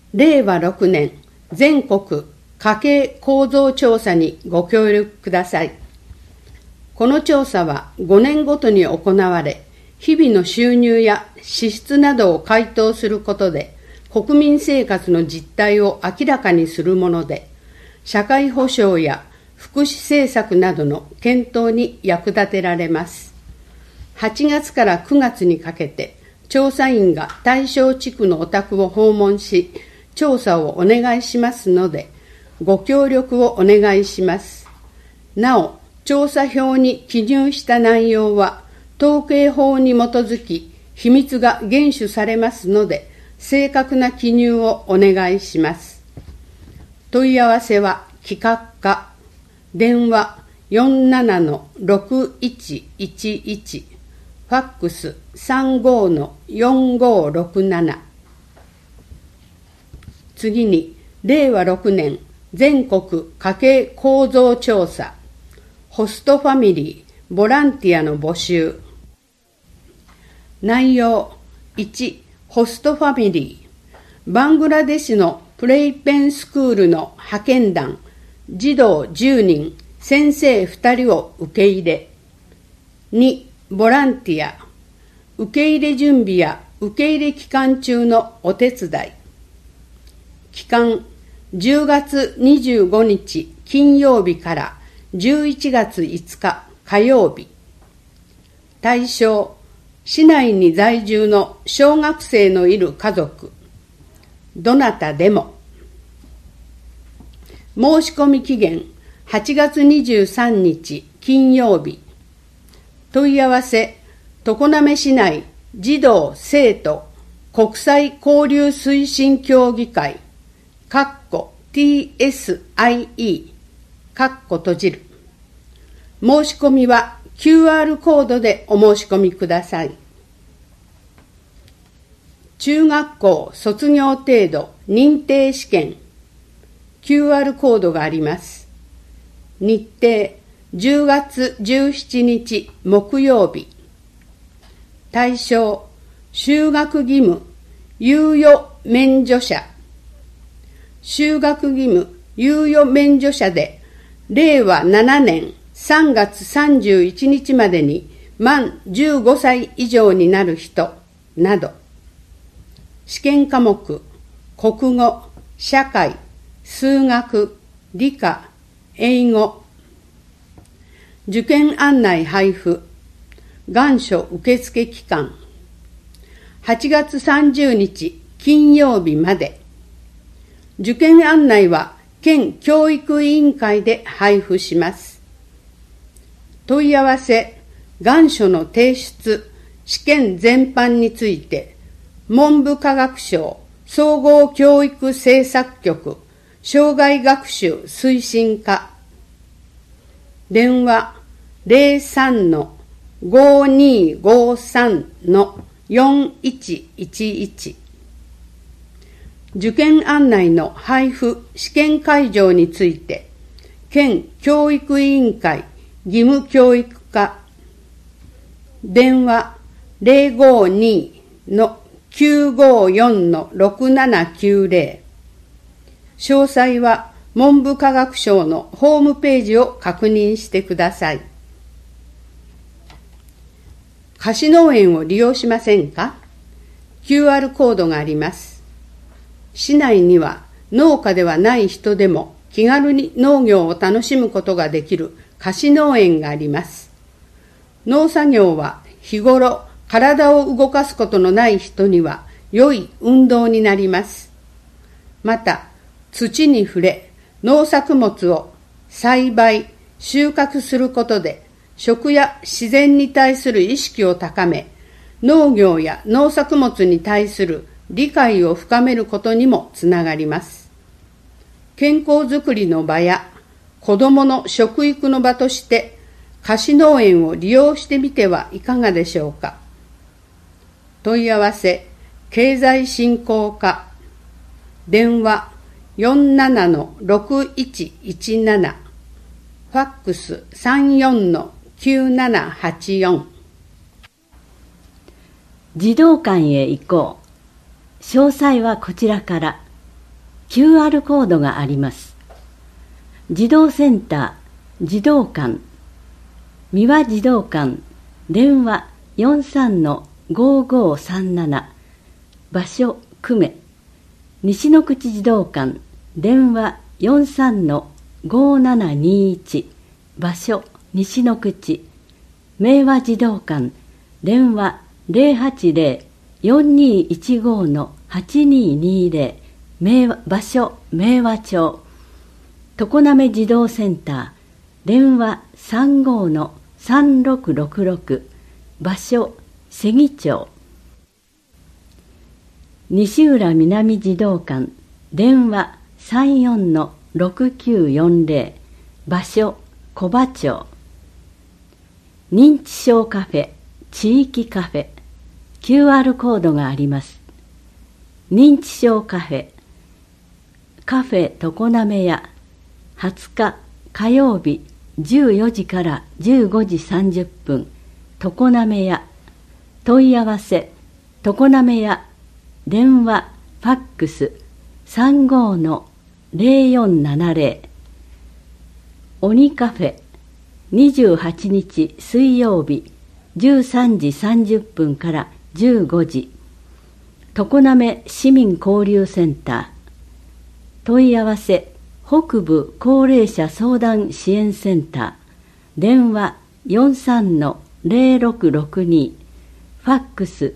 令和6年全国家計構造調査にご協力ください。この調査は5年ごとに行われ、日々の収入や支出などを回答することで、国民生活の実態を明らかにするもので、社会保障や福祉政策などの検討に役立てられます。8月から9月にかけて、調査員が対象地区のお宅を訪問し、調査をお願いしますので、ご協力をお願いします。なお、調査票に記入した内容は、統計法に基づき、秘密が厳守されますので、正確な記入をお願いします。問い合わせは企画課、電話 47-6111、ファックス 35-4567。次に、令和6年全国家計構造調査、ホストファミリーボランティアの募集。内容1、ホストファミリー、バングラデシュのプレイペンスクールの派遣団、児童10人、先生2人を受け入れ。2、ボランティア、受け入れ準備や受け入れ期間中のお手伝い。期間、10月25日金曜日から11月5日火曜日。対象、市内に在住の小学生のいる家族、どなたでも。申し込み期限、8月23日金曜日。問い合わせ、常滑市内児童生徒国際交流推進協議会、TSIE、閉じる。申し込みは QR コードでお申し込みください。中学校卒業程度認定試験、QR コードがあります。日程、10月17日木曜日。対象、就学義務猶予免除者。就学義務猶予免除者で、令和7年3月31日までに満15歳以上になる人など。試験科目、国語、社会、数学、理科、英語。受験案内配布、願書受付期間、8月30日金曜日まで。受験案内は県教育委員会で配布します。問い合わせ、願書の提出、試験全般について、文部科学省総合教育政策局生涯学習推進課。電話 03-5253-4111。受験案内の配布、試験会場について、県教育委員会義務教育課。電話 052-954-6790。詳細は文部科学省のホームページを確認してください。貸し農園を利用しませんか？ QR コードがあります。市内には農家ではない人でも気軽に農業を楽しむことができる貸し農園があります。農作業は日頃体を動かすことのない人には良い運動になります。また、土に触れ農作物を栽培、収穫することで食や自然に対する意識を高め、農業や農作物に対する理解を深めることにもつながります。健康づくりの場や子どもの食育の場として貸し農園を利用してみてはいかがでしょうか。問い合わせ、経済振興課。電話 47-6117、ファックス 34-9784。 児童館へ行こう。詳細はこちらから。 QR コードがあります。児童センター、児童館、三輪児童館、電話 43-5537、場所久米、西の口児童館、電話 43-5721、場所西の口、明和児童館、電話 080-4215-8220、場所明和町、常滑児童センター、電話 35-3666、場所瀬木町、西浦南児童館、電話 34-6940、場所小葉町、認知症カフェ、地域カフェ、QR コードがあります。認知症カフェ、カフェ常滑屋、20日火曜日14時から15時30分、常滑屋、問い合わせ、常滑屋、電話、ファックス 35-0470、鬼カフェ、28日水曜日13時30分から15時、常滑市民交流センター、問い合わせ、北部高齢者相談支援センター、電話 43-0662、ファックス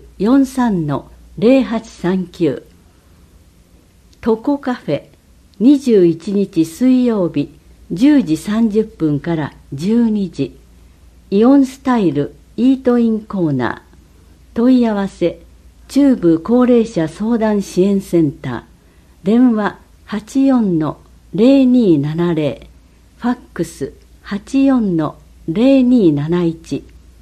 43-0839、トコカフェ、21日水曜日10時30分から12時、イオンスタイルイートインコーナー、問い合わせ、中部高齢者相談支援センター、電話 84-0270、ファックス 84-0271、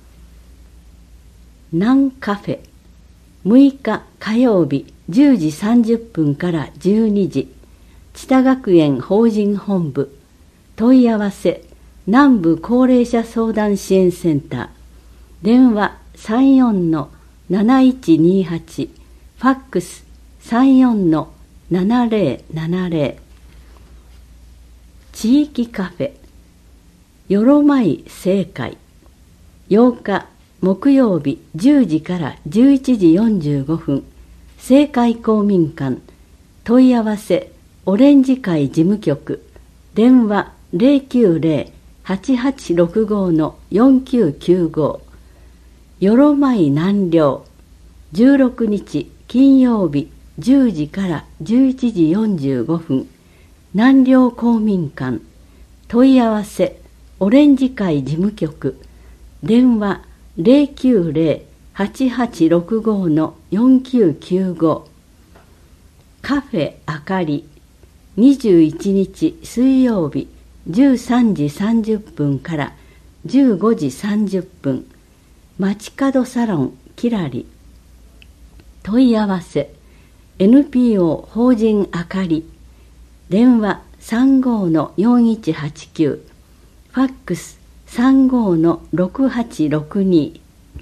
南カフェ、6日火曜日10時30分から12時、知多学園法人本部、問い合わせ、南部高齢者相談支援センター、電話 34-7128、ファックス 34-7070、地域カフェ、よろまい正会、8日木曜日10時から11時45分、正会公民館、問い合わせ、オレンジ会事務局、電話 090-8865-4995、よろまい南陵、16日金曜日10時から11時45分、南陵公民館、問い合わせ、オレンジ会事務局、電話 090-8865-4995、カフェあかり、21日水曜日13時30分から15時30分、街角サロンきらり、問い合わせ、NPO 法人あかり、電話 35-4189、ファックス 35-6862、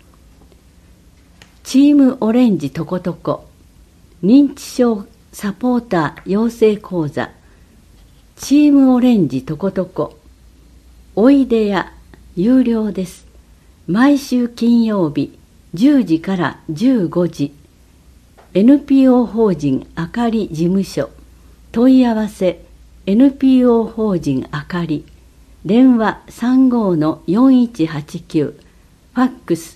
チームオレンジとことこ、認知症サポーター養成講座、チームオレンジとことこ、おいでや有料です。毎週金曜日10時から15時、NPO 法人あかり事務所、問い合わせ、NPO 法人あかり、電話 35-4189、ファックス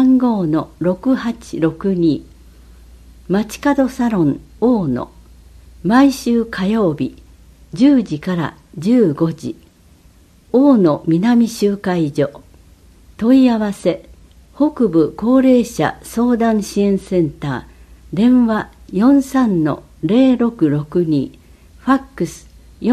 35-6862、街角サロン大野、毎週火曜日10時から15時、大野南集会所、問い合わせ、北部高齢者相談支援センター、電話 43-0662、ファックス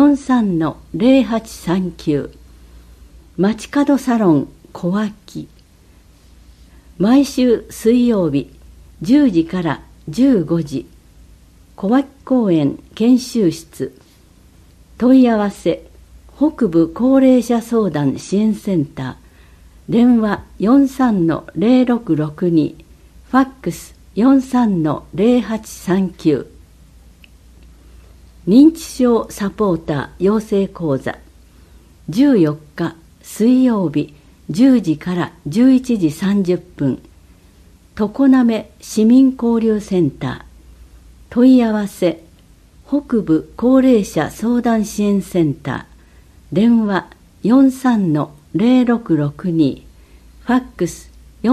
43-0839、街角サロン小脇、毎週水曜日10時から15時、小脇公園研修室、問い合わせ、北部高齢者相談支援センター、電話 43-0662、ファックス 43-0839、 認知症サポーター養成講座、14日水曜日10時から11時30分、常滑市民交流センター、問い合わせ北部高齢者相談支援センター、電話 43-0662、ファックス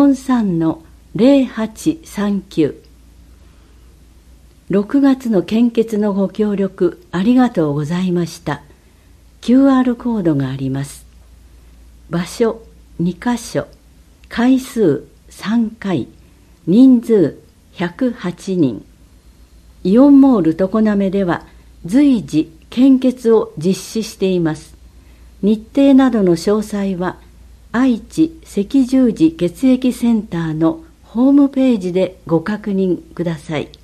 43-0839。6月の献血のご協力ありがとうございました。 QR コードがあります。場所2カ所、回数3回、人数108人。イオンモール常滑では随時献血を実施しています。日程などの詳細は愛知赤十字血液センターのホームページでご確認ください。